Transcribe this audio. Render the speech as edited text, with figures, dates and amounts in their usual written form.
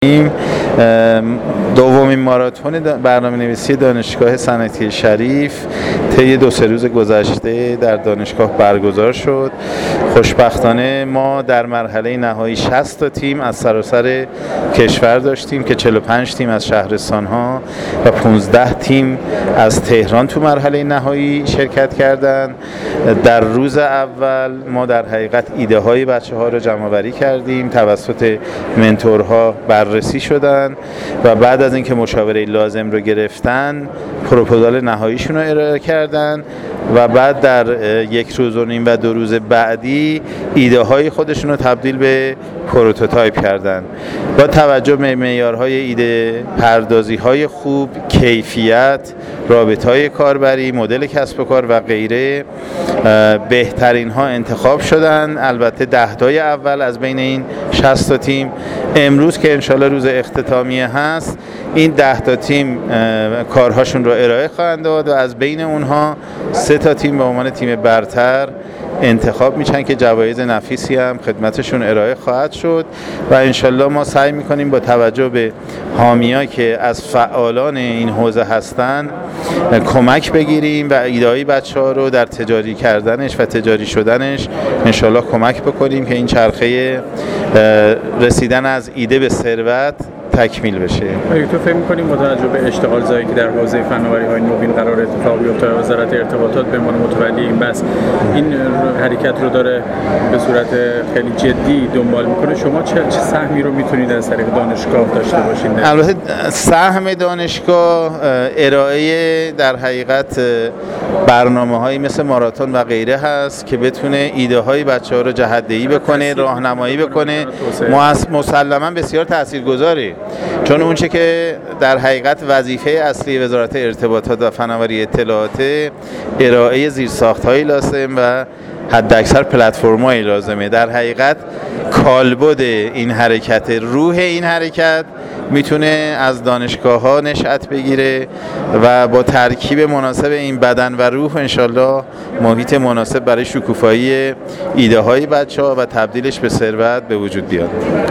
دومین ماراتون برنامه‌نویسی دانشگاه صنعتی شریف طی 2-3 روز گذشته در دانشگاه برگزار شد. خوشبختانه ما در مرحله نهایی 60 تا تیم از سراسر کشور داشتیم که 45 تیم از شهرستان‌ها و 15 تیم از تهران تو مرحله نهایی شرکت کردند. در روز اول ما در حقیقت ایده های بچه‌ها رو جمع‌آوری کردیم، توسط منتورها بررسی شدن و بعد از اینکه مشاوره لازم رو گرفتن پروپوزال نهاییشون رو ارائه کردن و بعد در 1 روز و نیم و 2 روز بعدی ایده های خودشون رو تبدیل به پروتوتایپ کردن. با توجه به معیارهای ایده پردازی های خوب، کیفیت، رابطهای کاربری، مدل کسب و کار و غیره، بهترین ها انتخاب شدن. البته 10 تای اول از بین این 60 تا تیم امروز که انشالله روز اختتامیه هست، این 10 تا تیم کارهاشون رو ارائه خواهند داد و از بین اونها 3 تا تیم به عنوان تیم برتر انتخاب میشن که جوایز نفیسی هم خدمتشون ارائه خواهد شد و انشالله ما سعی میکنیم با توجه به حامی‌ها که از فعالان این حوزه هستن کمک بگیریم و ایده‌های بچه‌ها رو در تجاری کردنش و تجاری شدنش انشالله کمک بکنیم که این چرخه رسیدن از ایده به ثروت تکمیل بشه. تو فکر می‌کنیم با توجه به اشتغال زایی که در حوزه فناوری‌های نوین قرار اتفاق بیفته و وزارت ارتباطات به عنوان متولی این بحث این حرکت رو داره به صورت خیلی جدی دنبال می‌کنه، شما چه سهمی رو می‌تونید از طریق دانشگاه داشته باشید؟ البته سهم دانشگاه ارائه در حقیقت برنامه‌هایی مثل ماراتون و غیره هست که بتونه ایده‌های بچه‌ها رو جهت‌دهی بکنه، راهنمایی بکنه. مسلماً بسیار تاثیرگذاره، چون اونچه که در حقیقت وظیفه اصلی وزارت ارتباطات و فناوری اطلاعات ارائه زیرساخت‌های لازم و حداکثر پلتفرم‌های لازمه. در حقیقت کالبد این حرکت، روح این حرکت میتونه از دانشگاه‌ها نشأت بگیره و با ترکیب مناسب این بدن و روح انشالله محیط مناسب برای شکوفایی ایده‌های بچه‌ها و تبدیلش به ثروت به وجود بیاد.